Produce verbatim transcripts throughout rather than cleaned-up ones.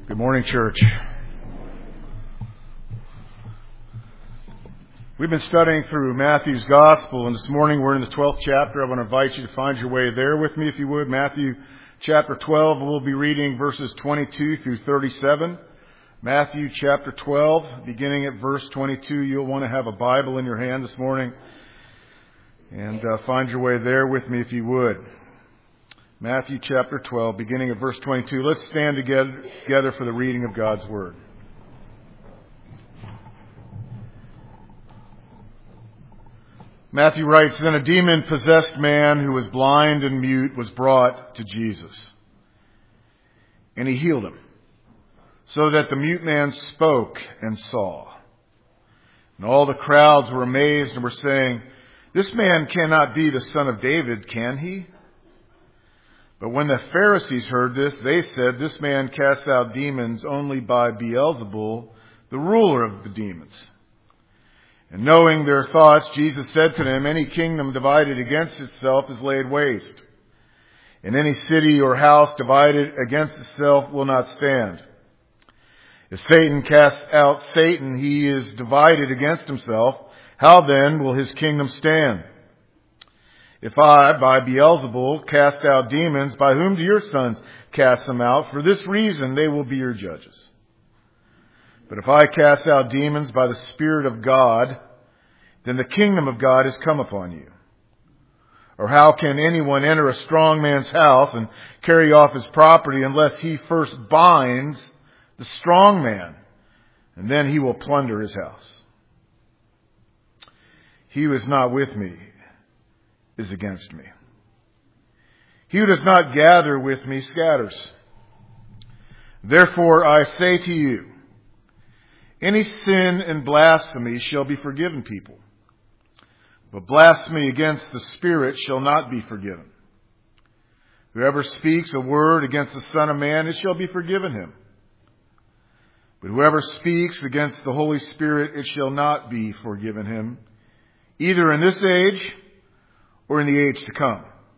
Good morning, church. We've been studying through Matthew's Gospel, and this morning we're in the twelfth chapter. I want to invite you to find your way there with me, if you would. Matthew chapter twelve, we'll be reading verses twenty-two through thirty-seven. Matthew chapter twelve, beginning at verse twenty-two. You'll want to have a Bible in your hand this morning, and uh, find your way there with me, if you would. Matthew chapter twelve, beginning at verse twenty-two. Let's stand together, together for the reading of God's Word. Matthew writes, Then a demon-possessed man who was blind and mute was brought to Jesus. And he healed him, so that the mute man spoke and saw. And all the crowds were amazed and were saying, This man cannot be the son of David, can he? But when the Pharisees heard this, they said, This man casts out demons only by Beelzebul, the ruler of the demons. And knowing their thoughts, Jesus said to them, Any kingdom divided against itself is laid waste, and any city or house divided against itself will not stand. If Satan casts out Satan, he is divided against himself. How then will his kingdom stand? If I, by Beelzebul, cast out demons, by whom do your sons cast them out? For this reason they will be your judges. But if I cast out demons by the Spirit of God, then the kingdom of God has come upon you. Or how can anyone enter a strong man's house and carry off his property unless he first binds the strong man, and then he will plunder his house? He who is not with me is against me. He who does not gather with me scatters. Therefore I say to you, any sin and blasphemy shall be forgiven people, but blasphemy against the Spirit shall not be forgiven. Whoever speaks a word against the Son of Man, it shall be forgiven him. But whoever speaks against the Holy Spirit, it shall not be forgiven him, either in this age or in the age to come.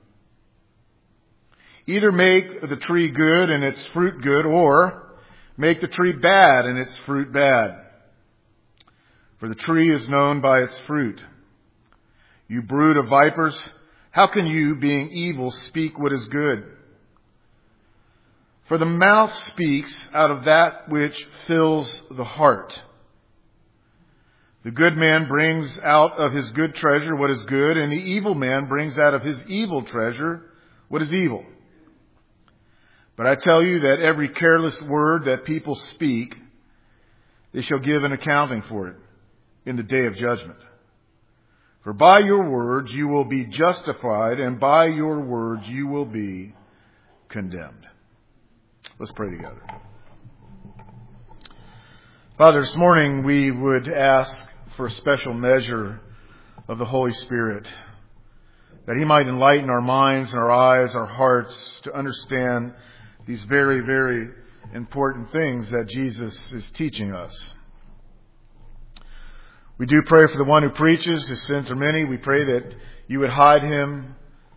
Either make the tree good and its fruit good, or make the tree bad and its fruit bad. For the tree is known by its fruit. You brood of vipers, how can you, being evil, speak what is good? For the mouth speaks out of that which fills the heart. The good man brings out of his good treasure what is good, and the evil man brings out of his evil treasure what is evil. But I tell you that every careless word that people speak, they shall give an accounting for it in the day of judgment. For by your words you will be justified, and by your words you will be condemned. Let's pray together. Father, this morning we would ask for a special measure of the Holy Spirit, that He might enlighten our minds and our eyes, our hearts, to understand these very, very important things that Jesus is teaching us. We do pray for the one who preaches. His sins are many. We pray that you would hide him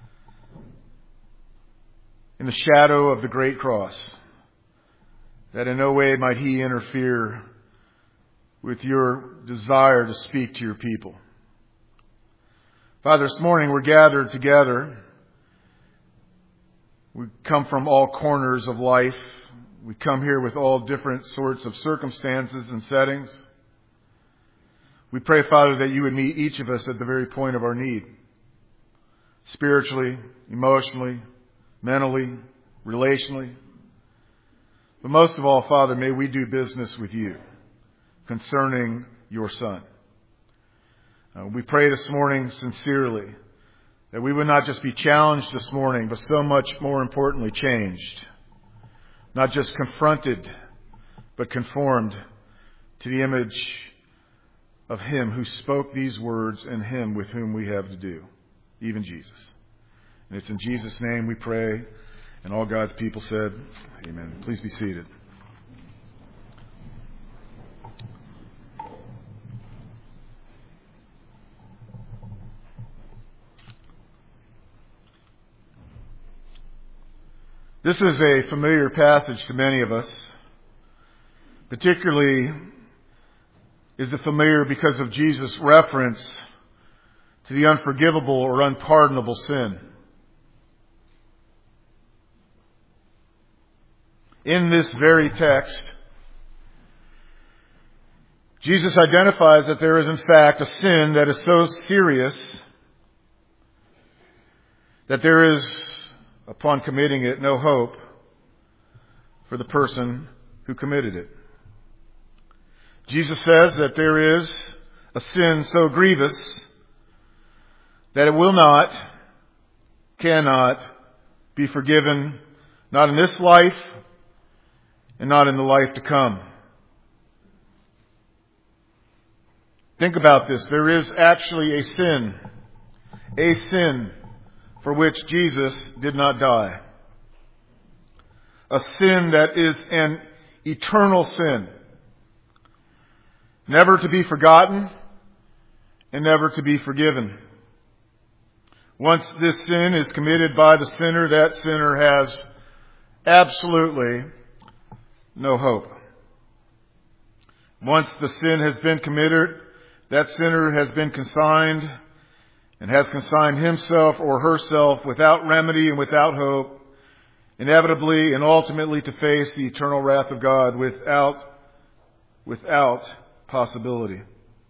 in the shadow of the great cross, that in no way might he interfere with your desire to speak to your people. Father, this morning we're gathered together. We come from all corners of life. We come here with all different sorts of circumstances and settings. We pray, Father, that you would meet each of us at the very point of our need. Spiritually, emotionally, mentally, relationally. But most of all, Father, may we do business with you concerning your Son. Uh, we pray this morning sincerely that we would not just be challenged this morning, but so much more importantly changed. Not just confronted, but conformed to the image of Him who spoke these words and Him with whom we have to do, even Jesus. And it's in Jesus' name we pray, and all God's people said, Amen. Please be seated. This is a familiar passage to many of us. Particularly is it familiar because of Jesus' reference to the unforgivable or unpardonable sin. In this very text, Jesus identifies that there is in fact a sin that is so serious that there is, upon committing it, no hope for the person who committed it. Jesus says that there is a sin so grievous that it will not, cannot be forgiven, not in this life and not in the life to come. Think about this. There is actually a sin, a sin for which Jesus did not die. A sin that is an eternal sin, never to be forgotten and never to be forgiven. Once this sin is committed by the sinner, that sinner has absolutely no hope. Once the sin has been committed, that sinner has been consigned and has consigned himself or herself without remedy and without hope, inevitably and ultimately to face the eternal wrath of God without, without possibility.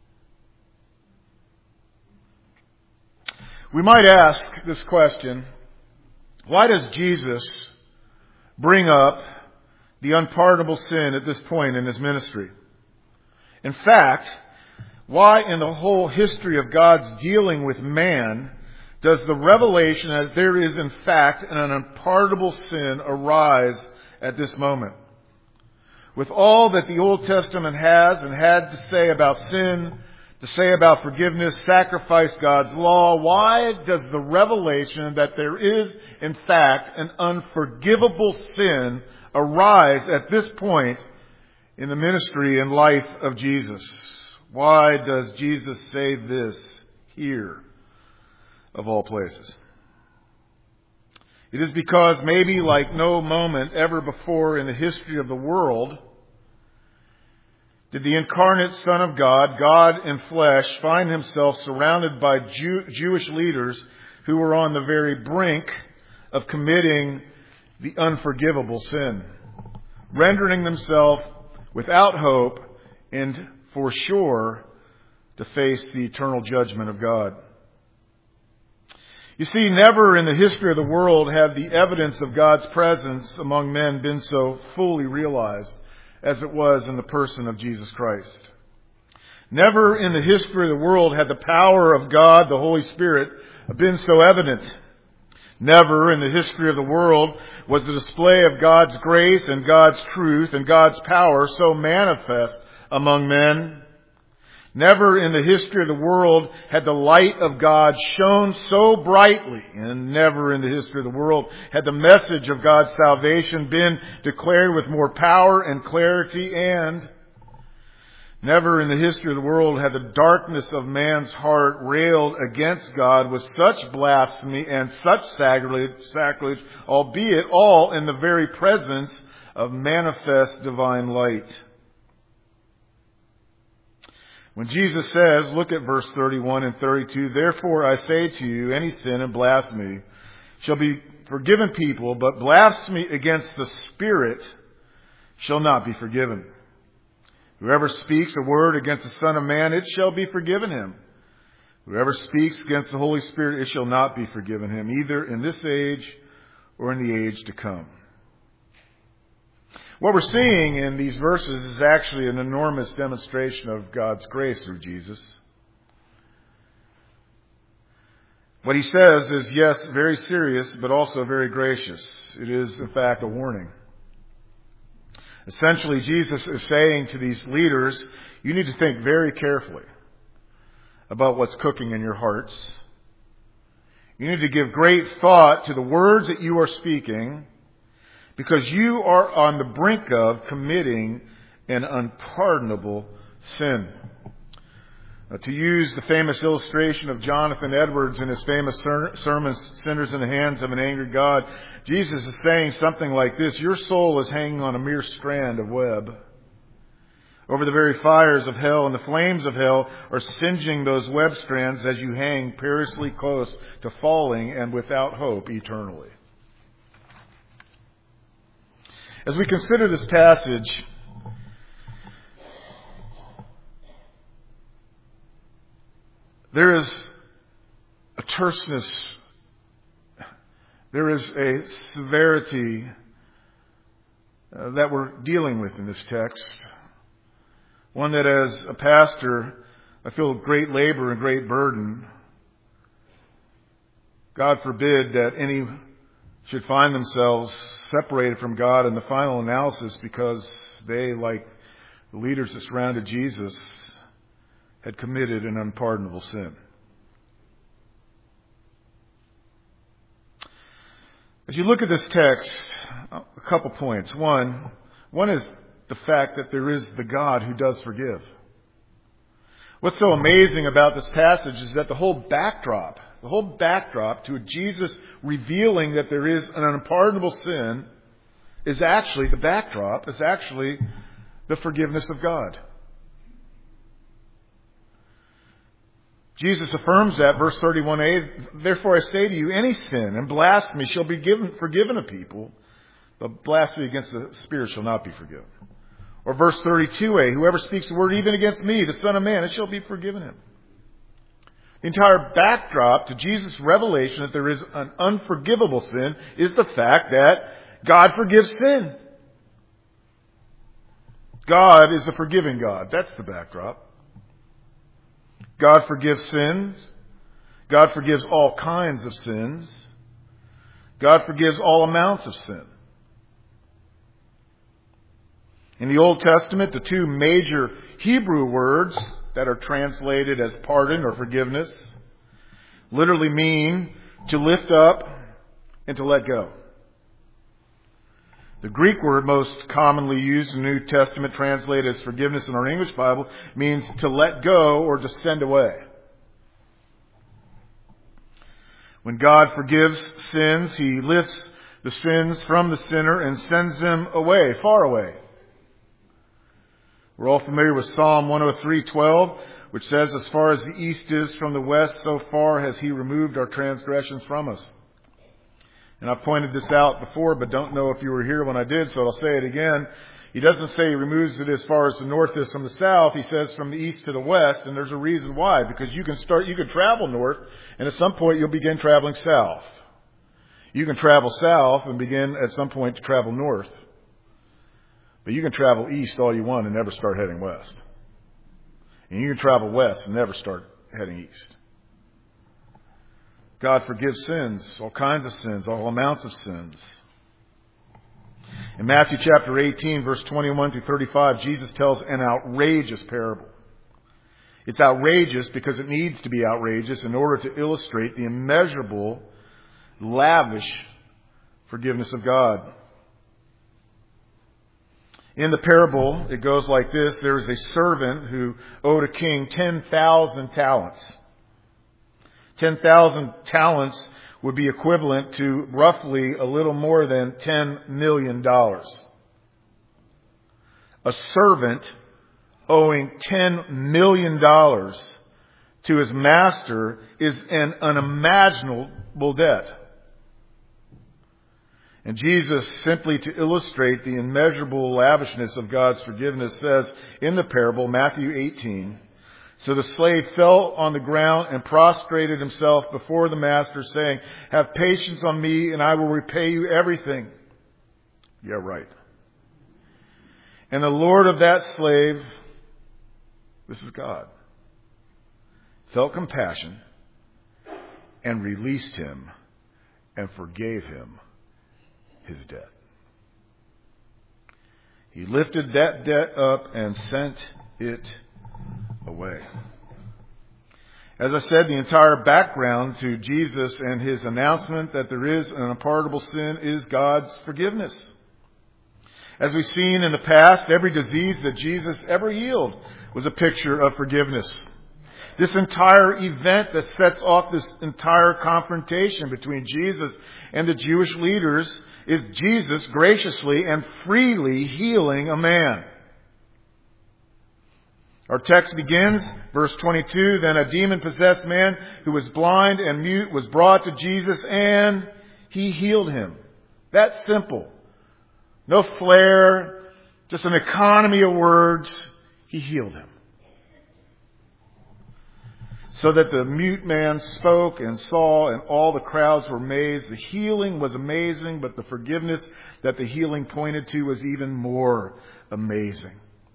We might ask this question: why does Jesus bring up the unpardonable sin at this point in his ministry? In fact, why in the whole history of God's dealing with man does the revelation that there is in fact an unpardonable sin arise at this moment? With all that the Old Testament has and had to say about sin, to say about forgiveness, sacrifice, God's law, why does the revelation that there is in fact an unforgivable sin arise at this point in the ministry and life of Jesus? Why does Jesus say this here, of all places? It is because maybe like no moment ever before in the history of the world did the incarnate Son of God, God in flesh, find himself surrounded by Jew- Jewish leaders who were on the very brink of committing the unforgivable sin, rendering themselves without hope and for sure to face the eternal judgment of God. You see, never in the history of the world have the evidence of God's presence among men been so fully realized as it was in the person of Jesus Christ. Never in the history of the world had the power of God, the Holy Spirit, been so evident. Never in the history of the world was the display of God's grace and God's truth and God's power so manifest among men. Never in the history of the world had the light of God shone so brightly, and never in the history of the world had the message of God's salvation been declared with more power and clarity, and never in the history of the world had the darkness of man's heart railed against God with such blasphemy and such sacrilege, sacrilege, albeit all in the very presence of manifest divine light. When Jesus says, look at verse thirty-one and thirty-two, therefore I say to you, any sin and blasphemy shall be forgiven people, but blasphemy against the Spirit shall not be forgiven. Whoever speaks a word against the Son of Man, it shall be forgiven him. Whoever speaks against the Holy Spirit, it shall not be forgiven him, either in this age or in the age to come. What we're seeing in these verses is actually an enormous demonstration of God's grace through Jesus. What he says is, yes, very serious, but also very gracious. It is, in fact, a warning. Essentially, Jesus is saying to these leaders, you need to think very carefully about what's cooking in your hearts. You need to give great thought to the words that you are speaking, because you are on the brink of committing an unpardonable sin. Uh, to use the famous illustration of Jonathan Edwards in his famous ser- sermon, Sinners in the Hands of an Angry God, Jesus is saying something like this: your soul is hanging on a mere strand of web. over the very fires of hell, and the flames of hell are singeing those web strands as you hang perilously close to falling and without hope eternally. As we consider this passage, there is a terseness, there is a severity uh, that we're dealing with in this text. One that as a pastor, I feel great labor and great burden. God forbid that any should find themselves separated from God in the final analysis because they, like the leaders that surrounded Jesus, had committed an unpardonable sin. As you look at this text, a couple points. One, one is the fact that there is the God who does forgive. What's so amazing about this passage is that the whole backdrop, the whole backdrop to Jesus revealing that there is an unpardonable sin is actually, the backdrop is actually the forgiveness of God. Jesus affirms that, verse thirty-one a, therefore I say to you, any sin and blasphemy shall be given, forgiven a people, but blasphemy against the Spirit shall not be forgiven. Or verse thirty-two a, whoever speaks a word even against me, the Son of Man, it shall be forgiven him. The entire backdrop to Jesus' revelation that there is an unforgivable sin is the fact that God forgives sin. God is a forgiving God. That's the backdrop. God forgives sins. God forgives all kinds of sins. God forgives all amounts of sin. In the Old Testament, the two major Hebrew words that are translated as pardon or forgiveness literally mean to lift up and to let go. The Greek word most commonly used in the New Testament, translated as forgiveness in our English Bible, means to let go or to send away. When God forgives sins, He lifts the sins from the sinner and sends them away, far away. We're all familiar with Psalm one oh three twelve, which says, as far as the east is from the west, so far has He removed our transgressions from us. And I've pointed this out before, but don't know if you were here when I did, so I'll say it again. He doesn't say He removes it as far as the north is from the south. He says from the east to the west, and there's a reason why. Because you can start, you can travel north, and at some point you'll begin traveling south. You can travel south and begin at some point to travel north. But you can travel east all you want and never start heading west. And you can travel west and never start heading east. God forgives sins, all kinds of sins, all amounts of sins. In Matthew chapter eighteen, verse twenty-one through thirty-five, Jesus tells an outrageous parable. It's outrageous because it needs to be outrageous in order to illustrate the immeasurable, lavish forgiveness of God. In the parable, it goes like this. There is a servant who owed a king ten thousand talents. ten thousand talents would be equivalent to roughly a little more than ten million dollars. A servant owing ten million dollars to his master is an unimaginable debt. And Jesus, simply to illustrate the immeasurable lavishness of God's forgiveness, says in the parable, Matthew eighteen, so the slave fell on the ground and prostrated himself before the master, saying, have patience on me and I will repay you everything. Yeah, right. And the Lord of that slave, this is God, felt compassion and released him and forgave him his debt. He lifted that debt up and sent it away. As I said, the entire background to Jesus and His announcement that there is an unpardonable sin is God's forgiveness. As we've seen in the past, every disease that Jesus ever healed was a picture of forgiveness. This entire event that sets off this entire confrontation between Jesus and the Jewish leaders is Jesus graciously and freely healing a man. Our text begins, verse twenty-two, then a demon-possessed man who was blind and mute was brought to Jesus and he healed him. That's simple. No flair, just an economy of words. He healed him. So that the mute man spoke and saw, and all the crowds were amazed. The healing was amazing, but the forgiveness that the healing pointed to was even more amazing.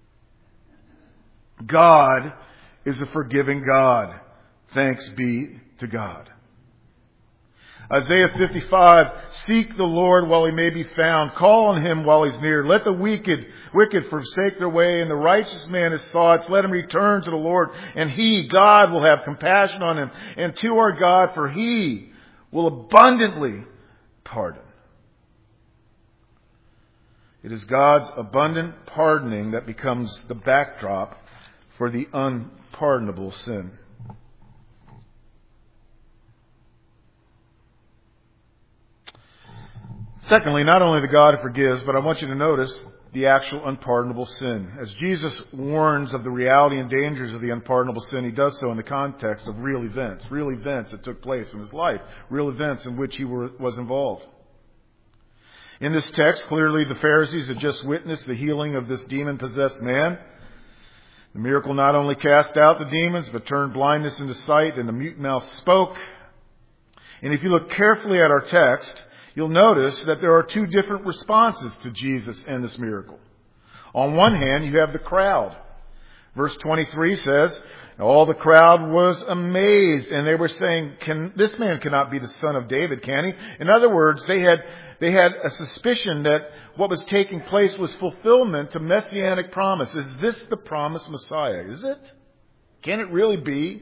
God is a forgiving God. Thanks be to God. Isaiah fifty-five, seek the Lord while he may be found. Call on him while he's near. Let the wicked, wicked forsake their way, and the righteous man his thoughts. Let him return to the Lord, and he, God, will have compassion on him. And to our God, for he will abundantly pardon. It is God's abundant pardoning that becomes the backdrop for the unpardonable sin. Secondly, not only the God who forgives, but I want you to notice the actual unpardonable sin. As Jesus warns of the reality and dangers of the unpardonable sin, he does so in the context of real events, real events that took place in his life, real events in which he were, was involved. In this text, clearly the Pharisees had just witnessed the healing of this demon-possessed man. The miracle not only cast out the demons, but turned blindness into sight, and the mute mouth spoke. And if you look carefully at our text, you'll notice that there are two different responses to Jesus and this miracle. On one hand, you have the crowd. Verse twenty-three says, all the crowd was amazed, and they were saying, "Can this man cannot be the son of David, can he?" In other words, they had they had a suspicion that what was taking place was fulfillment to messianic promise. Is this the promised Messiah? Is it? Can it really be?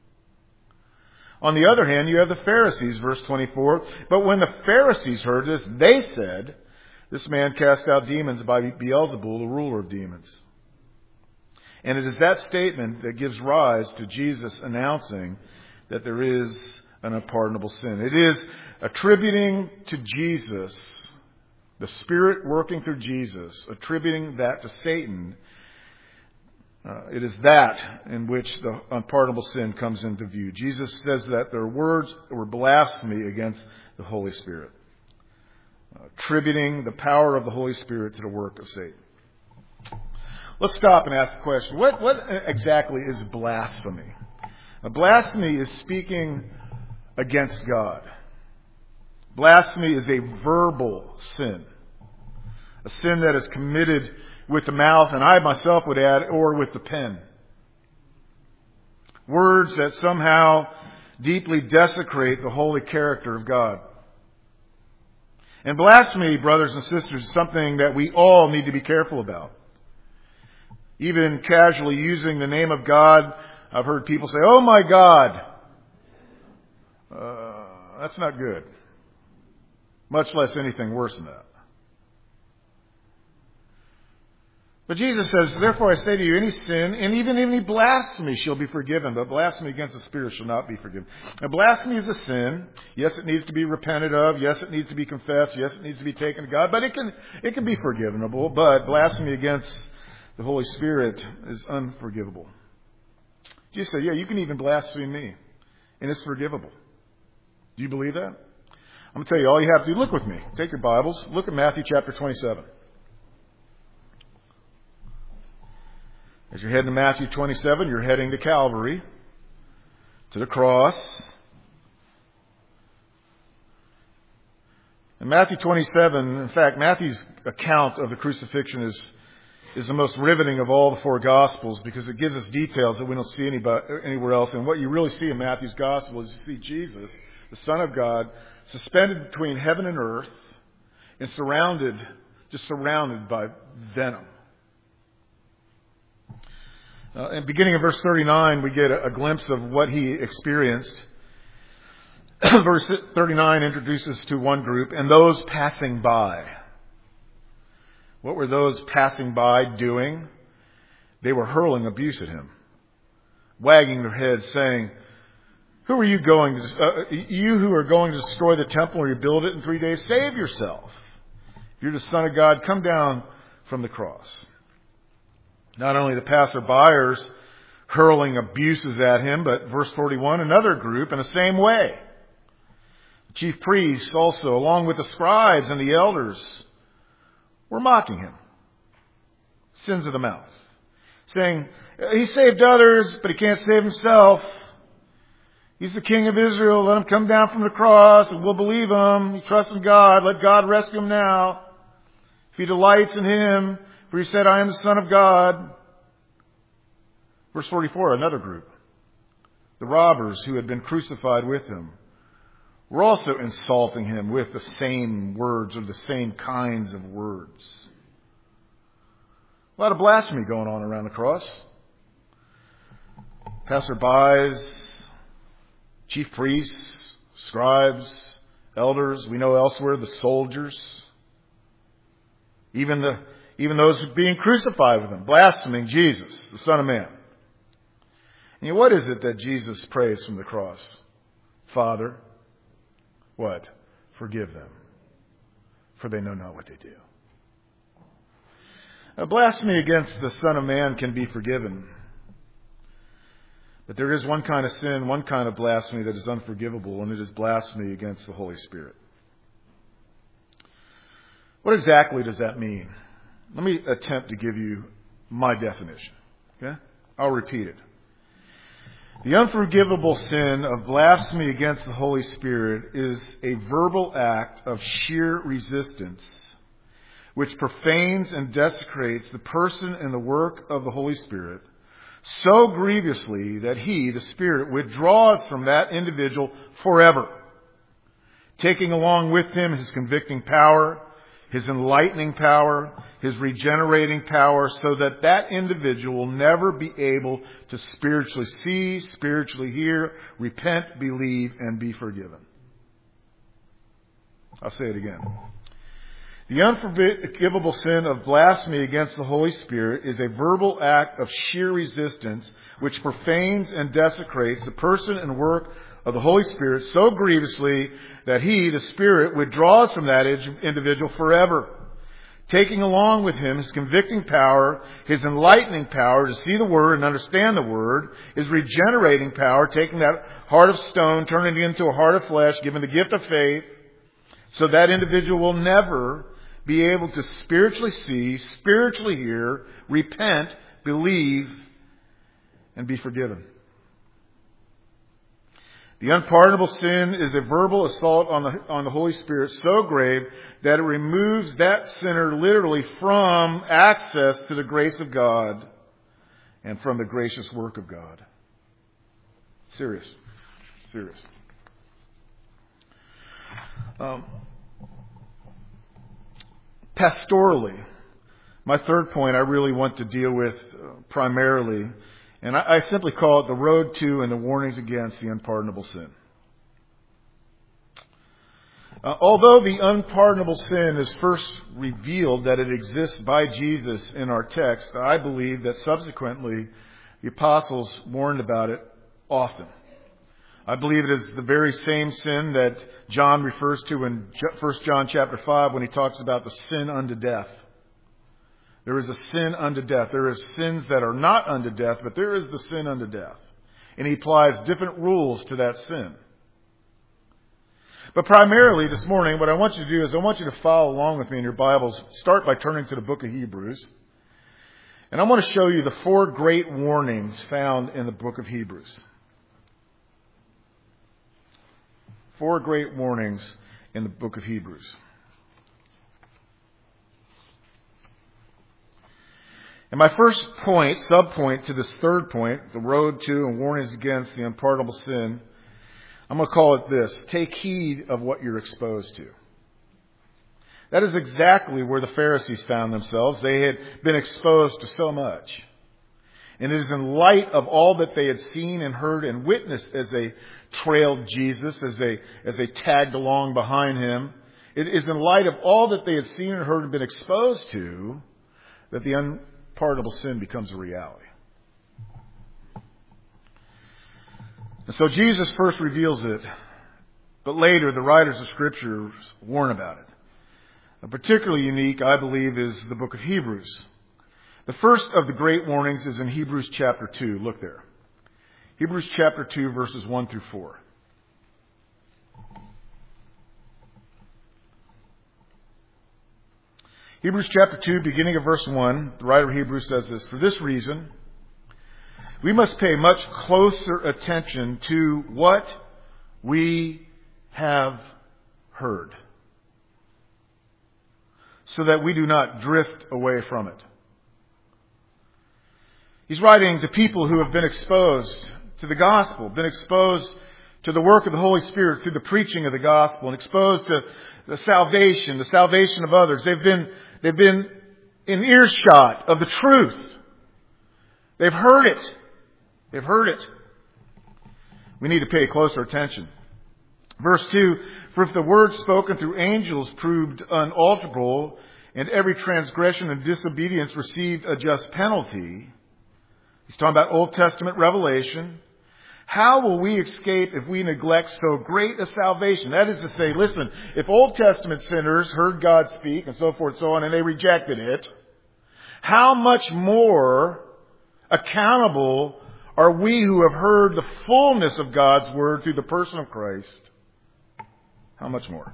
On the other hand, you have the Pharisees, verse twenty-four. But when the Pharisees heard this, they said, "This man cast out demons by Beelzebul, the ruler of demons." And it is that statement that gives rise to Jesus announcing that there is an unpardonable sin. It is attributing to Jesus, the Spirit working through Jesus, attributing that to Satan. Uh, it is that in which the unpardonable sin comes into view. Jesus says that their words were blasphemy against the Holy Spirit, uh, attributing the power of the Holy Spirit to the work of Satan. Let's stop and ask the question, what, what exactly is blasphemy? A blasphemy is speaking against God. Blasphemy is a verbal sin, a sin that is committed with the mouth, and I myself would add, or with the pen. Words that somehow deeply desecrate the holy character of God. And blasphemy, brothers and sisters, is something that we all need to be careful about. Even casually using the name of God, I've heard people say, "Oh my God." Uh, that's not good. Much less anything worse than that. But Jesus says, "Therefore I say to you, any sin, and even any blasphemy shall be forgiven, but blasphemy against the Spirit shall not be forgiven." Now, blasphemy is a sin. Yes, it needs to be repented of. Yes, it needs to be confessed. Yes, it needs to be taken to God. But it can it can be forgivable. But blasphemy against the Holy Spirit is unforgivable. Jesus said, "Yeah, you can even blaspheme me, and it's forgivable." Do you believe that? I'm going to tell you, all you have to do, look with me. Take your Bibles. Look at Matthew chapter twenty-seven. As you're heading to Matthew twenty-seven, you're heading to Calvary, to the cross. In Matthew twenty-seven, in fact, Matthew's account of the crucifixion is, is the most riveting of all the four Gospels because it gives us details that we don't see anybody, anywhere else. And what you really see in Matthew's Gospel is you see Jesus, the Son of God, suspended between heaven and earth and surrounded, just surrounded by venom. Uh, and beginning in verse thirty-nine, we get a, a glimpse of what he experienced. Verse thirty-nine introduces to one group, and those passing by. What were those passing by doing? They were hurling abuse at him, wagging their heads, saying, "Who are you going to, uh, you who are going to destroy the temple and rebuild it in three days? Save yourself. If you're the Son of God, come down from the cross." Not only the passerbyers hurling abuses at him, but verse forty-one, another group in the same way. The chief priests also, along with the scribes and the elders, were mocking him. Sins of the mouth. Saying, he saved others, but he can't save himself. He's the King of Israel. Let him come down from the cross and we'll believe him. He trusts in God. Let God rescue him now. If he delights in him, for he said, I am the Son of God. Verse forty-four, another group. The robbers who had been crucified with him were also insulting him with the same words or the same kinds of words. A lot of blasphemy going on around the cross. Passerbys, chief priests, scribes, elders, we know elsewhere the soldiers, even the even those being crucified with him, blaspheming Jesus, the Son of Man. And what is it that Jesus prays from the cross? Father, what? Forgive them, for they know not what they do. A blasphemy against the Son of Man can be forgiven. But there is one kind of sin, one kind of blasphemy that is unforgivable, and it is blasphemy against the Holy Spirit. What exactly does that mean? Let me attempt to give you my definition. Okay? I'll repeat it. The unforgivable sin of blasphemy against the Holy Spirit is a verbal act of sheer resistance which profanes and desecrates the person and the work of the Holy Spirit so grievously that he, the Spirit, withdraws from that individual forever, taking along with him his convicting power, his enlightening power, his regenerating power, so that that individual will never be able to spiritually see, spiritually hear, repent, believe, and be forgiven. I'll say it again. The unforgivable sin of blasphemy against the Holy Spirit is a verbal act of sheer resistance which profanes and desecrates the person and work of the Holy Spirit so grievously that he, the Spirit, withdraws from that individual forever, taking along with him his convicting power, his enlightening power to see the Word and understand the Word, his regenerating power, taking that heart of stone, turning it into a heart of flesh, giving the gift of faith, so that individual will never be able to spiritually see, spiritually hear, repent, believe, and be forgiven. The unpardonable sin is a verbal assault on the, on the Holy Spirit so grave that it removes that sinner literally from access to the grace of God and from the gracious work of God. Serious. Serious. Um, pastorally, my third point I really want to deal with uh, primarily, and I, I simply call it the road to and the warnings against the unpardonable sin. Uh, although the unpardonable sin is first revealed that it exists by Jesus in our text, I believe that subsequently the apostles warned about it often. I believe it is the very same sin that John refers to in First John chapter five when he talks about the sin unto death. There is a sin unto death. There is sins that are not unto death, but there is the sin unto death. And he applies different rules to that sin. But primarily this morning, what I want you to do is I want you to follow along with me in your Bibles. Start by turning to the book of Hebrews. And I want to show you the four great warnings found in the book of Hebrews. Four great warnings in the book of Hebrews. And my first point, sub-point to this third point, the road to and warnings against the unpardonable sin, I'm going to call it this: take heed of what you're exposed to. That is exactly where the Pharisees found themselves. They had been exposed to so much. And it is in light of all that they had seen and heard and witnessed as they trailed Jesus, as they as they tagged along behind him. It is in light of all that they had seen and heard and been exposed to that the unpardonable sin becomes a reality. And so Jesus first reveals it, but later the writers of Scripture warn about it. And particularly unique, I believe, is the book of Hebrews. The first of the great warnings is in Hebrews chapter two. Look there. Hebrews chapter two, verses one through four. Hebrews chapter two, beginning of verse one, the writer of Hebrews says this: "For this reason, we must pay much closer attention to what we have heard, so that we do not drift away from it." He's writing to people who have been exposed to the gospel, been exposed to the work of the Holy Spirit through the preaching of the gospel, and exposed to the salvation, the salvation of others. They've been, they've been in earshot of the truth. They've heard it. They've heard it. We need to pay closer attention. Verse two, "For if the word spoken through angels proved unalterable, and every transgression and disobedience received a just penalty," he's talking about Old Testament revelation, "how will we escape if we neglect so great a salvation?" That is to say, listen, if Old Testament sinners heard God speak and so forth and so on, and they rejected it, how much more accountable are we who have heard the fullness of God's word through the person of Christ? How much more?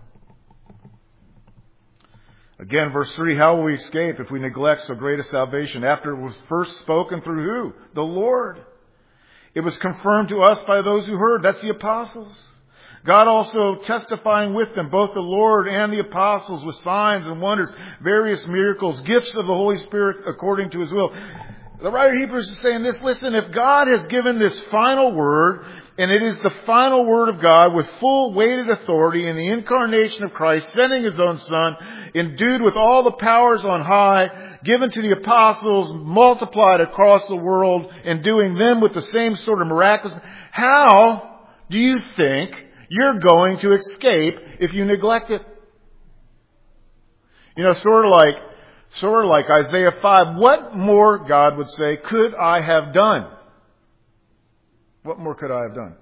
Again, verse three, "How will we escape if we neglect so great a salvation after it was first spoken through who? The Lord. It was confirmed to us by those who heard." That's the apostles. "God also testifying with them, both the Lord and the apostles, with signs and wonders, various miracles, gifts of the Holy Spirit according to His will." The writer of Hebrews is saying this: listen, if God has given this final word, and it is the final word of God with full weighted authority in the incarnation of Christ, sending His own Son, endued with all the powers on high, given to the apostles, multiplied across the world, and doing them with the same sort of miraculous, how do you think you're going to escape if you neglect it? You know, sort of like, sort of like Isaiah five. What more, God would say, could I have done? What more could I have done?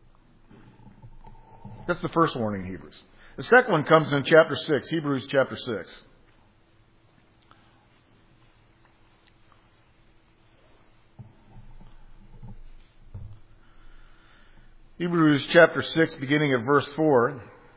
That's the first warning in Hebrews. The second one comes in chapter six, Hebrews chapter six. Hebrews chapter six, beginning at verse four,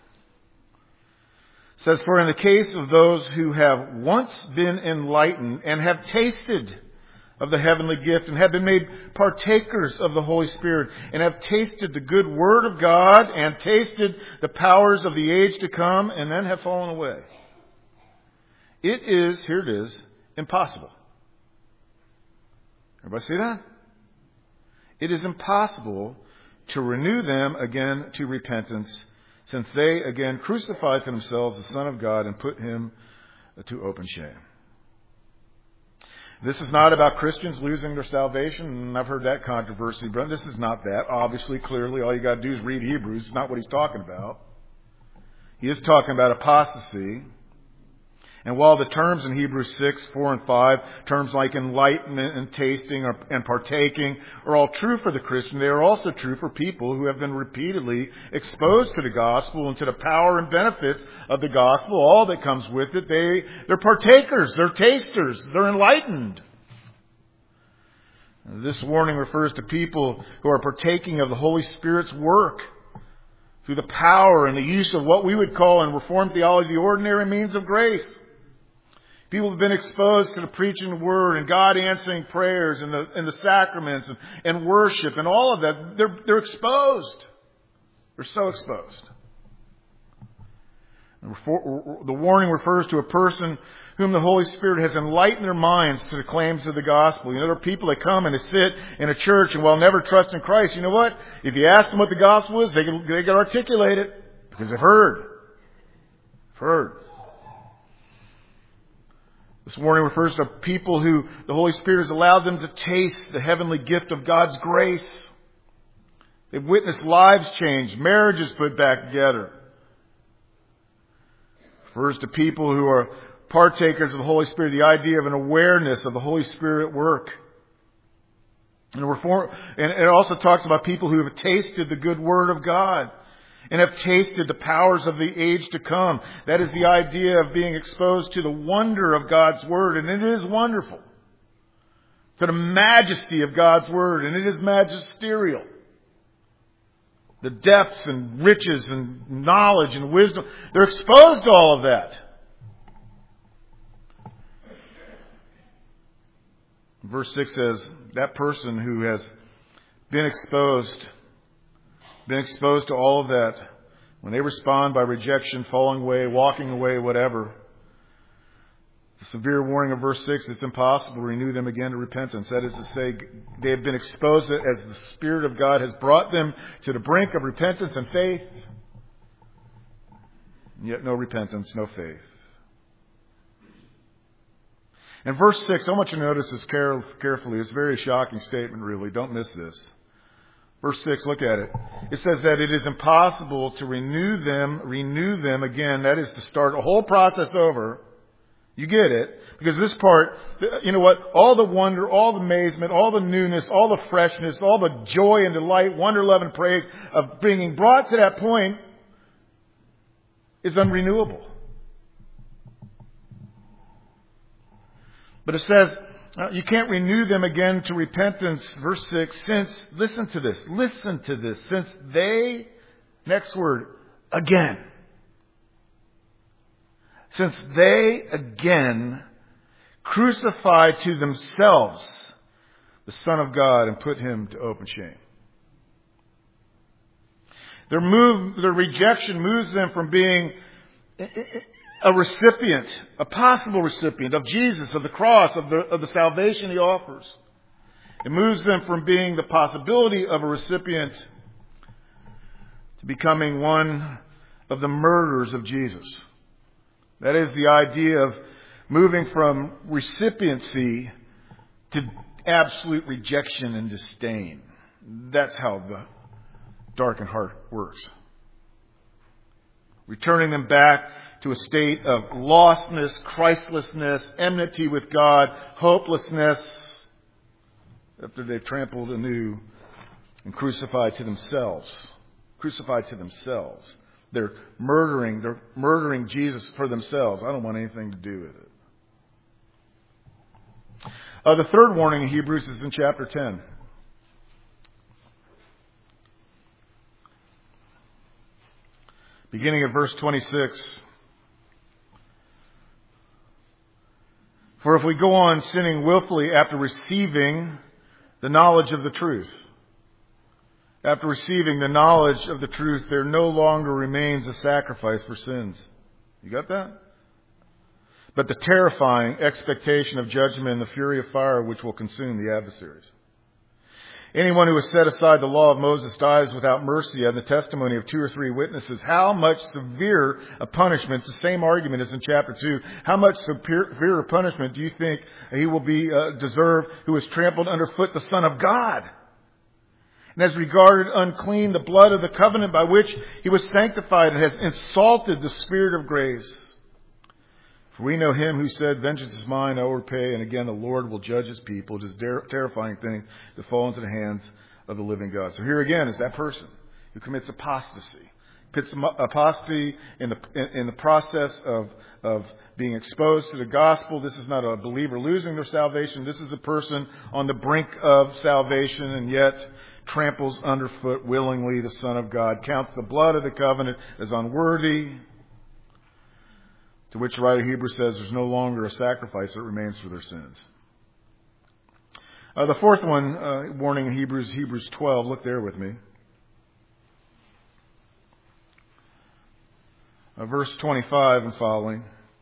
says, "For in the case of those who have once been enlightened and have tasted of the heavenly gift and have been made partakers of the Holy Spirit and have tasted the good word of God and tasted the powers of the age to come and then have fallen away, it is," here it is, "impossible." Everybody see that? "It is impossible to renew them again to repentance, since they again crucified to themselves the Son of God and put Him to open shame." This is not about Christians losing their salvation, and I've heard that controversy, but this is not that. Obviously, clearly, all you got to do is read Hebrews. It's not what he's talking about. He is talking about apostasy. And while the terms in Hebrews six, four, and five, terms like enlightenment and tasting and partaking, are all true for the Christian, they are also true for people who have been repeatedly exposed to the gospel and to the power and benefits of the gospel, all that comes with it. They, they're partakers, they're tasters, they're enlightened. This warning refers to people who are partaking of the Holy Spirit's work through the power and the use of what we would call in Reformed theology the ordinary means of grace. People have been exposed to the preaching of the Word and God answering prayers and the, and the sacraments and, and worship and all of that. They're, they're exposed. They're so exposed. The warning refers to a person whom the Holy Spirit has enlightened their minds to the claims of the gospel. You know, there are people that come and they sit in a church and while never trusting Christ, you know what? If you ask them what the gospel is, they can, they can articulate it because they've heard. They've heard. This warning refers to people who the Holy Spirit has allowed them to taste the heavenly gift of God's grace. They've witnessed lives change, marriages put back together. It refers to people who are partakers of the Holy Spirit, the idea of an awareness of the Holy Spirit at work. And it also talks about people who have tasted the good word of God and have tasted the powers of the age to come. That is the idea of being exposed to the wonder of God's Word. And it is wonderful. to the majesty of God's Word, and it is magisterial. The depths and riches and knowledge and wisdom, they're exposed to all of that. Verse six says, that person who has been exposed, been exposed to all of that, when they respond by rejection, falling away, walking away, whatever, the severe warning of verse six, it's impossible to renew them again to repentance. That is to say, they have been exposed as the Spirit of God has brought them to the brink of repentance and faith. And yet no repentance, no faith. And verse six, I want you to notice this care- carefully. It's a very shocking statement, really. Don't miss this. Verse six, look at it. It says that it is impossible to renew them, renew them again. That is to start a whole process over. You get it? Because this part, you know what? All the wonder, all the amazement, all the newness, all the freshness, all the joy and delight, wonder, love, and praise of being brought to that point is unrenewable. But it says, uh, you can't renew them again to repentance. Verse six, since, listen to this, listen to this, since they, next word, again. Since they again crucified to themselves the Son of God and put him to open shame. Their move, their rejection moves them from being a recipient, a possible recipient of Jesus, of the cross, of the, of the salvation he offers. It moves them from being the possibility of a recipient to becoming one of the murderers of Jesus. That is the idea of moving from recipiency to absolute rejection and disdain. That's how the darkened heart works. Returning them back to a state of lostness, Christlessness, enmity with God, hopelessness, after they've trampled anew and crucified to themselves. Crucified to themselves. They're murdering, they're murdering Jesus for themselves. I don't want anything to do with it. Uh, the third warning in Hebrews is in chapter ten. Beginning at verse twenty-six. For if we go on sinning willfully after receiving the knowledge of the truth, after receiving the knowledge of the truth, there no longer remains a sacrifice for sins. You got that? But the terrifying expectation of judgment and the fury of fire which will consume the adversaries. Anyone who has set aside the law of Moses dies without mercy and the testimony of two or three witnesses. How much severe a punishment, the same argument as in chapter two, how much severe a punishment do you think he will be uh, deserve who has trampled underfoot the Son of God? And has regarded unclean the blood of the covenant by which he was sanctified and has insulted the Spirit of grace. For we know him who said, vengeance is mine, I will repay. And again, the Lord will judge his people. It is a terrifying thing to fall into the hands of the living God. So here again is that person who commits apostasy. Commits apostasy in the, in, in the process of, of being exposed to the gospel. This is not a believer losing their salvation. This is a person on the brink of salvation and yet tramples underfoot willingly the Son of God, counts the blood of the covenant as unworthy, to which the writer of Hebrews says there's no longer a sacrifice that remains for their sins. Uh, the fourth one, uh, warning in Hebrews, Hebrews twelve, look there with me. Uh, verse twenty-five and following.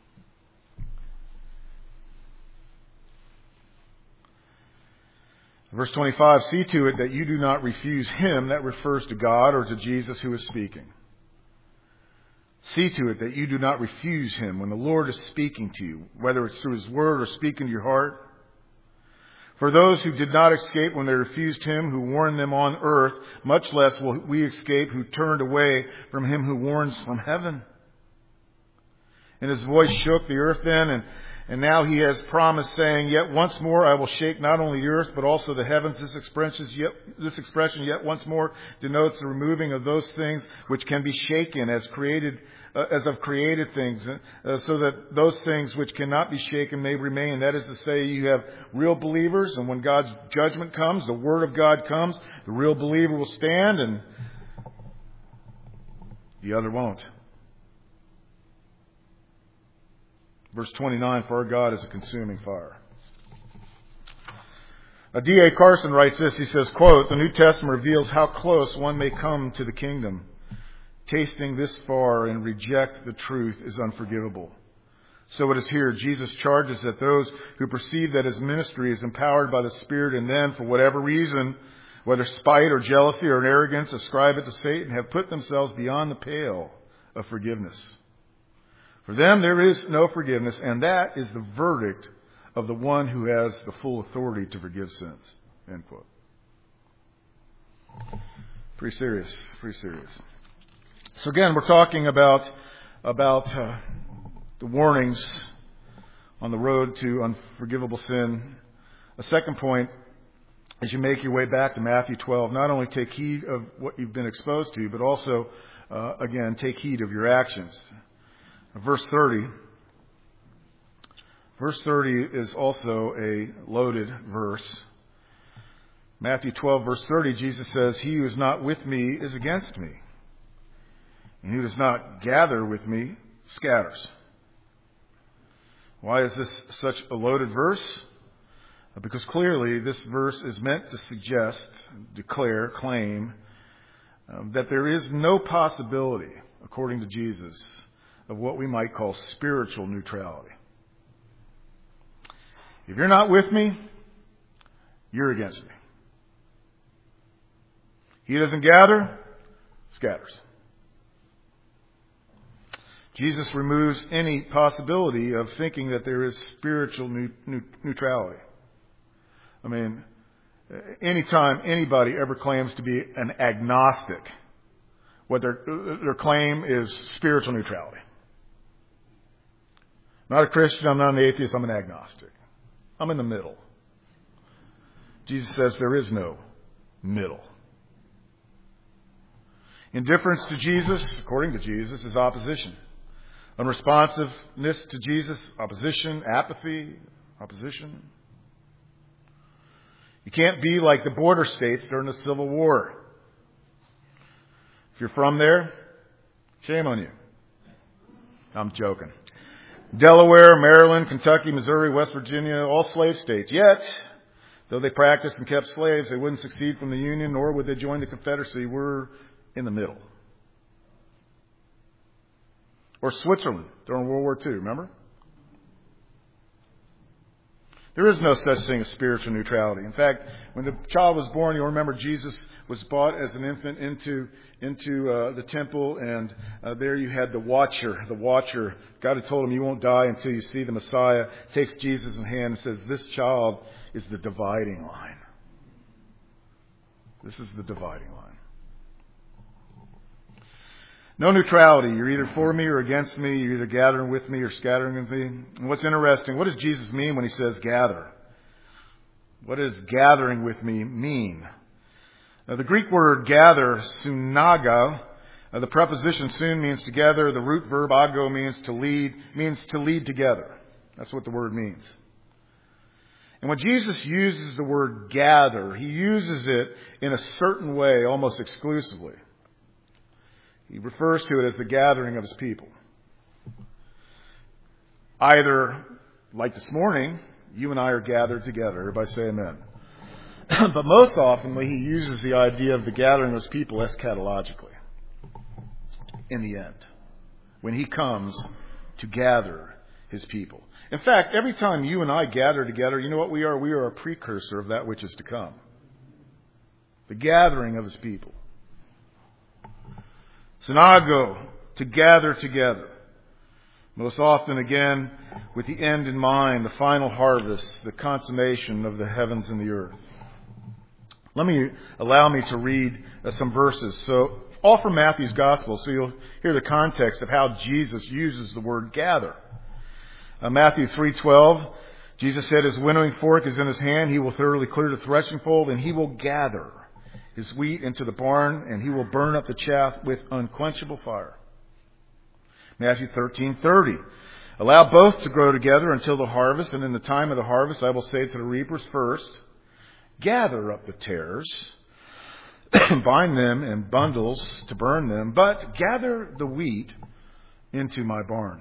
Verse twenty-five, see to it that you do not refuse him. That refers to God or to Jesus who is speaking. See to it that you do not refuse him when the Lord is speaking to you, whether it's through his word or speaking to your heart. For those who did not escape when they refused him who warned them on earth, much less will we escape who turned away from him who warns from heaven. And his voice shook the earth then, and And now he has promised, saying, yet once more I will shake not only the earth, but also the heavens. This expression, yet, this expression, yet once more, denotes the removing of those things which can be shaken, as created uh, as I've created things, uh, so that those things which cannot be shaken may remain. That is to say, you have real believers, and when God's judgment comes, the Word of God comes, the real believer will stand, and the other won't. Verse twenty-nine, for our God is a consuming fire. D A Carson writes this. He says, quote, the New Testament reveals how close one may come to the kingdom. Tasting this far and reject the truth is unforgivable. So it is here. Jesus charges that those who perceive that his ministry is empowered by the Spirit and then, for whatever reason, whether spite or jealousy or arrogance, ascribe it to Satan, have put themselves beyond the pale of forgiveness. For them there is no forgiveness, and that is the verdict of the one who has the full authority to forgive sins. End quote. Pretty serious. Pretty serious. So again, we're talking about about uh, the warnings on the road to unforgivable sin. A second point, as you make your way back to Matthew twelve, not only take heed of what you've been exposed to, but also, uh, again, take heed of your actions. Verse thirty. Verse thirty is also a loaded verse. Matthew twelve, verse thirty, Jesus says, he who is not with me is against me. And he who does not gather with me scatters. Why is this such a loaded verse? Because clearly this verse is meant to suggest, declare, claim um, that there is no possibility, according to Jesus, of what we might call spiritual neutrality. If you're not with me, you're against me. He doesn't gather, scatters. Jesus removes any possibility of thinking that there is spiritual neutrality. I mean, anytime anybody ever claims to be an agnostic, what their, their claim is spiritual neutrality. I'm not a Christian, I'm not an atheist, I'm an agnostic. I'm in the middle. Jesus says there is no middle. Indifference to Jesus, according to Jesus, is opposition. Unresponsiveness to Jesus, opposition. Apathy, opposition. You can't be like the border states during the Civil War. If you're from there, shame on you. I'm joking. Delaware, Maryland, Kentucky, Missouri, West Virginia, all slave states. Yet, though they practiced and kept slaves, they wouldn't succeed from the Union, nor would they join the Confederacy. We're in the middle. Or Switzerland during World War Two, remember? There is no such thing as spiritual neutrality. In fact, when the child was born, you'll remember Jesus was brought as an infant into into uh, the temple, and uh, there you had the watcher. The watcher, God had told him, you won't die until you see the Messiah, takes Jesus in hand and says, this child is the dividing line. This is the dividing line. No neutrality. You're either for me or against me. You're either gathering with me or scattering with me. And what's interesting, what does Jesus mean when he says gather? What does gathering with me mean? Now, the Greek word gather, sunago, uh, the preposition sun means together. The root verb ago means to lead, means to lead together. That's what the word means. And when Jesus uses the word gather, he uses it in a certain way, almost exclusively. He refers to it as the gathering of his people. Either, like this morning, you and I are gathered together. Everybody say amen. But most often, he uses the idea of the gathering of his people eschatologically. In the end. When he comes to gather his people. In fact, every time you and I gather together, you know what we are? We are a precursor of that which is to come. The gathering of his people. Synago, to gather together. Most often, again, with the end in mind, the final harvest, the consummation of the heavens and the earth. Let me, allow me to read uh, some verses. So, all from Matthew's Gospel, so you'll hear the context of how Jesus uses the word gather. Uh, Matthew three twelve, Jesus said, his winnowing fork is in his hand, he will thoroughly clear the threshing fold, and he will gather his wheat into the barn, and he will burn up the chaff with unquenchable fire. Matthew thirteen thirty. Allow both to grow together until the harvest, and in the time of the harvest I will say to the reapers first, gather up the tares, bind them in bundles to burn them, but gather the wheat into my barn.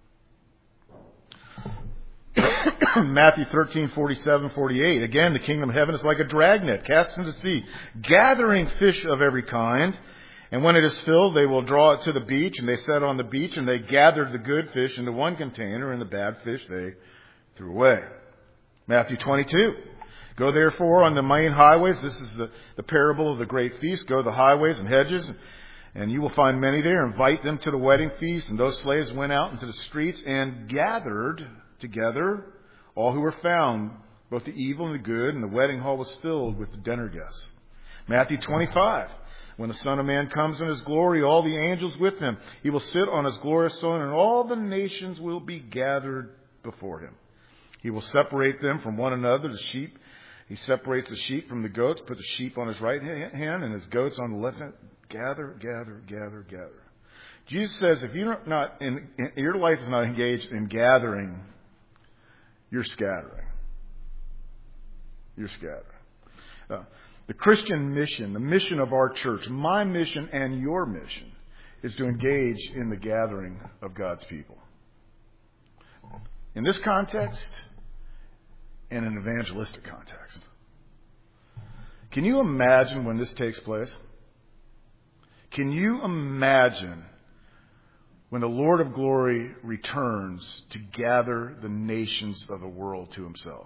Matthew thirteen forty-seven forty-eight. Again, the kingdom of heaven is like a dragnet cast into the sea, gathering fish of every kind. And when it is filled, they will draw it to the beach, and they set on the beach, and they gathered the good fish into one container, and the bad fish they threw away. Matthew twenty-two. Go therefore on the main highways. This is the, the parable of the great feast. Go to the highways and hedges, and you will find many there. Invite them to the wedding feast. And those slaves went out into the streets and gathered together all who were found, both the evil and the good, and the wedding hall was filled with the dinner guests. Matthew twenty-five. When the Son of Man comes in his glory, all the angels with him, he will sit on his glorious throne, and all the nations will be gathered before him. He will separate them from one another, the sheep. He separates the sheep from the goats, put the sheep on his right hand and his goats on the left hand. Gather, gather, gather, gather. Jesus says if you're not in, your life is not engaged in gathering, you're scattering. You're scattering. Uh, The Christian mission, the mission of our church, my mission and your mission, is to engage in the gathering of God's people. In this context, and in an evangelistic context. Can you imagine when this takes place? Can you imagine when the Lord of glory returns to gather the nations of the world to himself?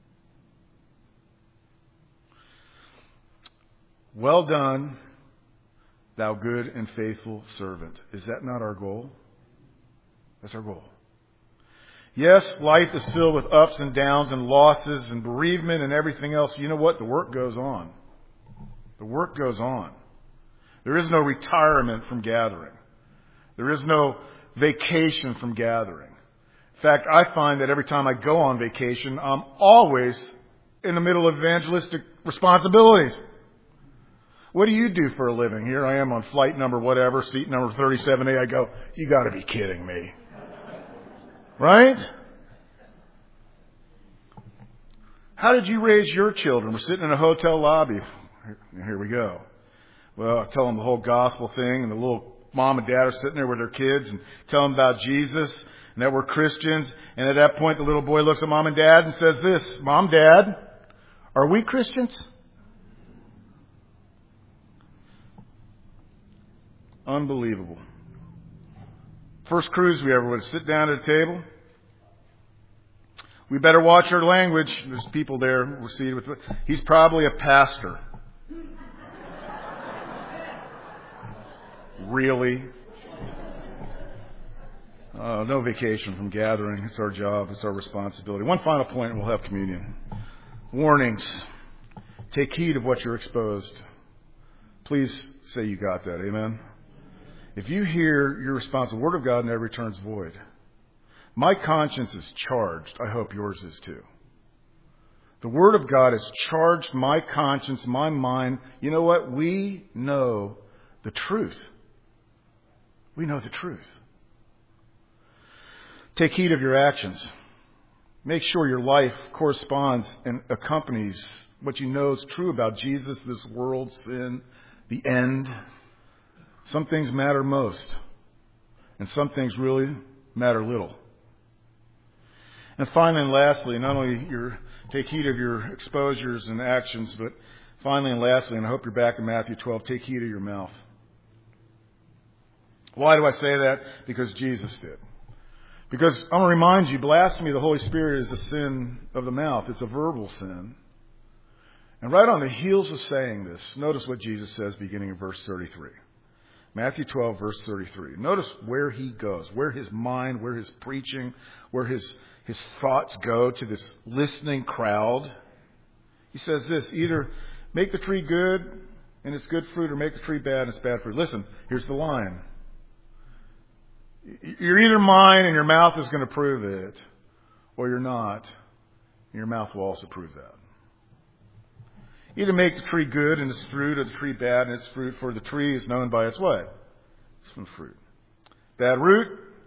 Well done, thou good and faithful servant. Is that not our goal? That's our goal. Yes, life is filled with ups and downs and losses and bereavement and everything else. You know what? The work goes on. The work goes on. There is no retirement from gathering. There is no vacation from gathering. In fact, I find that every time I go on vacation, I'm always in the middle of evangelistic responsibilities. What do you do for a living? Here I am on flight number whatever, seat number thirty-seven A. I go, you got to be kidding me. Right? How did you raise your children? We're sitting in a hotel lobby. Here we go. Well, I tell them the whole gospel thing, and the little mom and dad are sitting there with their kids and tell them about Jesus and that we're Christians. And at that point, the little boy looks at mom and dad and says this, Mom, Dad, are we Christians? Unbelievable. First cruise we ever would sit down at a table. We better watch our language. There's people there we're seated with. He's probably a pastor. Really? Uh, no vacation from gathering. It's our job. It's our responsibility. One final point and we'll have communion. Warnings. Take heed of what you're exposed. Please say you got that. Amen? If you hear you're responsible, the Word of God never returns void. My conscience is charged. I hope yours is too. The Word of God has charged my conscience, my mind. You know what? We know the truth. We know the truth. Take heed of your actions. Make sure your life corresponds and accompanies what you know is true about Jesus, this world, sin, the end. Some things matter most, and some things really matter little. And finally and lastly, not only your take heed of your exposures and actions, but finally and lastly, and I hope you're back in Matthew twelve, take heed of your mouth. Why do I say that? Because Jesus did. Because I'm going to remind you, blasphemy of the Holy Spirit is a sin of the mouth. It's a verbal sin. And right on the heels of saying this, notice what Jesus says beginning in verse thirty-three. Matthew twelve, verse thirty-three. Notice where he goes, where his mind, where his preaching, where his, his thoughts go to this listening crowd. He says this, either make the tree good and it's good fruit, or make the tree bad and it's bad fruit. Listen, here's the line. You're either mine and your mouth is going to prove it, or you're not, and your mouth will also prove that. Either make the tree good and its fruit, or the tree bad and its fruit, for the tree is known by its what? It's from fruit. Bad root,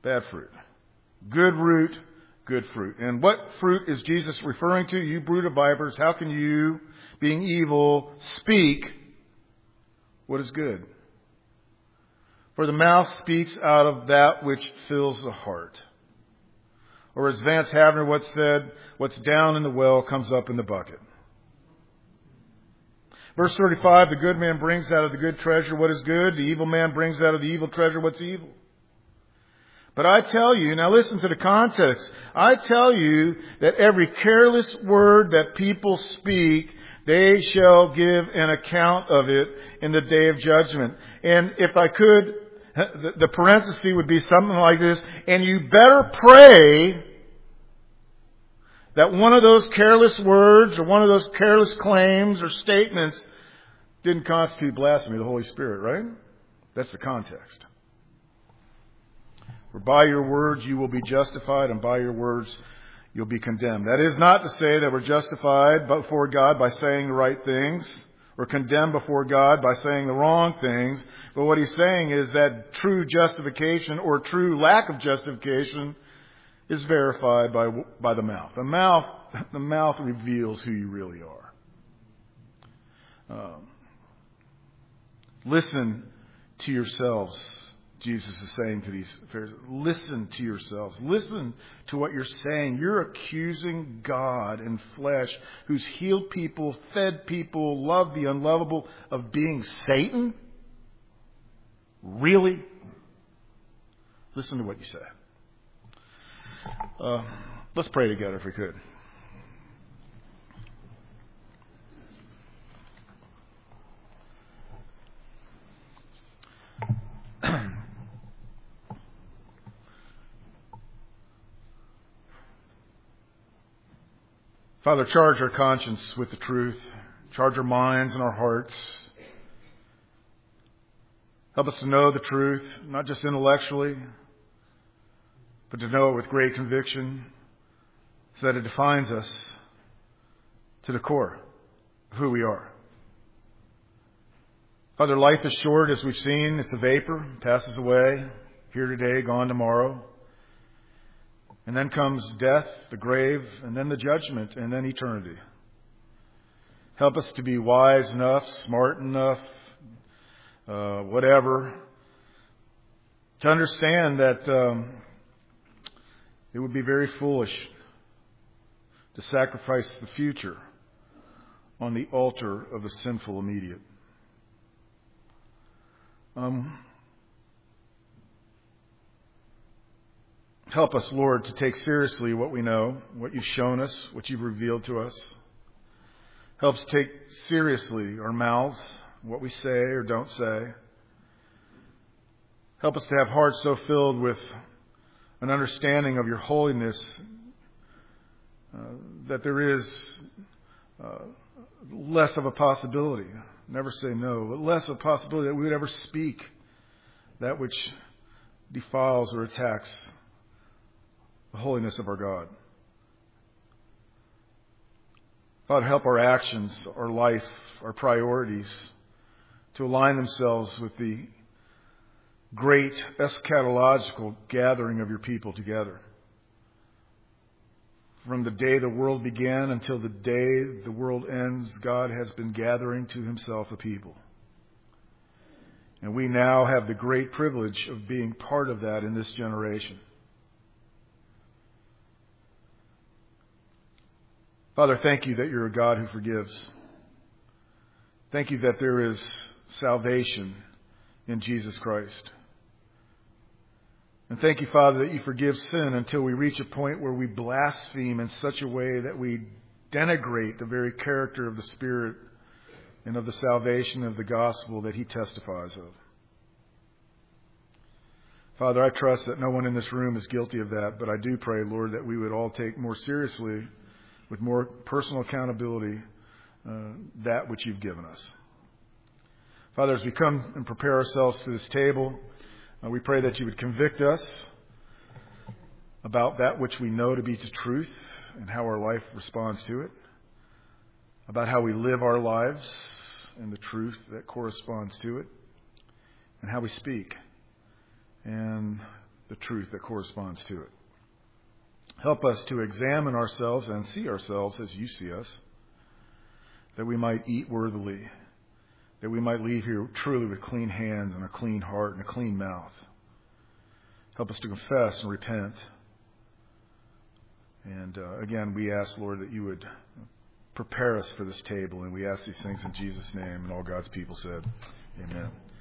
bad fruit. Good root, good fruit. And what fruit is Jesus referring to? You brood of vipers, how can you, being evil, speak what is good? For the mouth speaks out of that which fills the heart. Or as Vance Havner once said, what's down in the well comes up in the bucket. Verse thirty-five, the good man brings out of the good treasure what is good. The evil man brings out of the evil treasure what's evil. But I tell you, now listen to the context. I tell you that every careless word that people speak, they shall give an account of it in the day of judgment. And if I could, the parenthesis would be something like this. And you better pray that one of those careless words or one of those careless claims or statements didn't constitute blasphemy of the Holy Spirit, right? That's the context. For by your words you will be justified, and by your words you'll be condemned. That is not to say that we're justified before God by saying the right things, or condemned before God by saying the wrong things. But what he's saying is that true justification or true lack of justification is verified by by the mouth. The mouth, the mouth reveals who you really are. Um, listen to yourselves, Jesus is saying to these Pharisees. Listen to yourselves. Listen to what you're saying. You're accusing God in flesh, who's healed people, fed people, loved the unlovable, of being Satan? Really? Listen to what you say. Uh, let's pray together if we could. Father, charge our conscience with the truth. Charge our minds and our hearts. Help us to know the truth, not just intellectually, but to know it with great conviction, so that it defines us to the core of who we are. Father, life is short, as we've seen. It's a vapor, passes away, here today, gone tomorrow. And then comes death, the grave, and then the judgment, and then eternity. Help us to be wise enough, smart enough, uh, whatever, to understand that um, it would be very foolish to sacrifice the future on the altar of the sinful immediate. Um, help us, Lord, to take seriously what we know, what you've shown us, what you've revealed to us. Help us take seriously our mouths, what we say or don't say. Help us to have hearts so filled with an understanding of your holiness uh, that there is uh, less of a possibility, never say no, but less of a possibility that we would ever speak that which defiles or attacks the holiness of our God. Father, help our actions, our life, our priorities to align themselves with the great eschatological gathering of your people together. From the day the world began until the day the world ends, God has been gathering to himself a people. And we now have the great privilege of being part of that in this generation. Father, thank you that you're a God who forgives. Thank you that there is salvation in Jesus Christ. And thank you, Father, that you forgive sin until we reach a point where we blaspheme in such a way that we denigrate the very character of the Spirit and of the salvation of the gospel that he testifies of. Father, I trust that no one in this room is guilty of that, but I do pray, Lord, that we would all take more seriously, with more personal accountability, uh, that which you've given us. Father, as we come and prepare ourselves to this table, uh, we pray that you would convict us about that which we know to be the truth and how our life responds to it, about how we live our lives and the truth that corresponds to it, and how we speak and the truth that corresponds to it. Help us to examine ourselves and see ourselves as you see us, that we might eat worthily, that we might leave here truly with clean hands and a clean heart and a clean mouth. Help us to confess and repent. And uh, again, we ask, Lord, that you would prepare us for this table, and we ask these things in Jesus' name, and all God's people said, amen.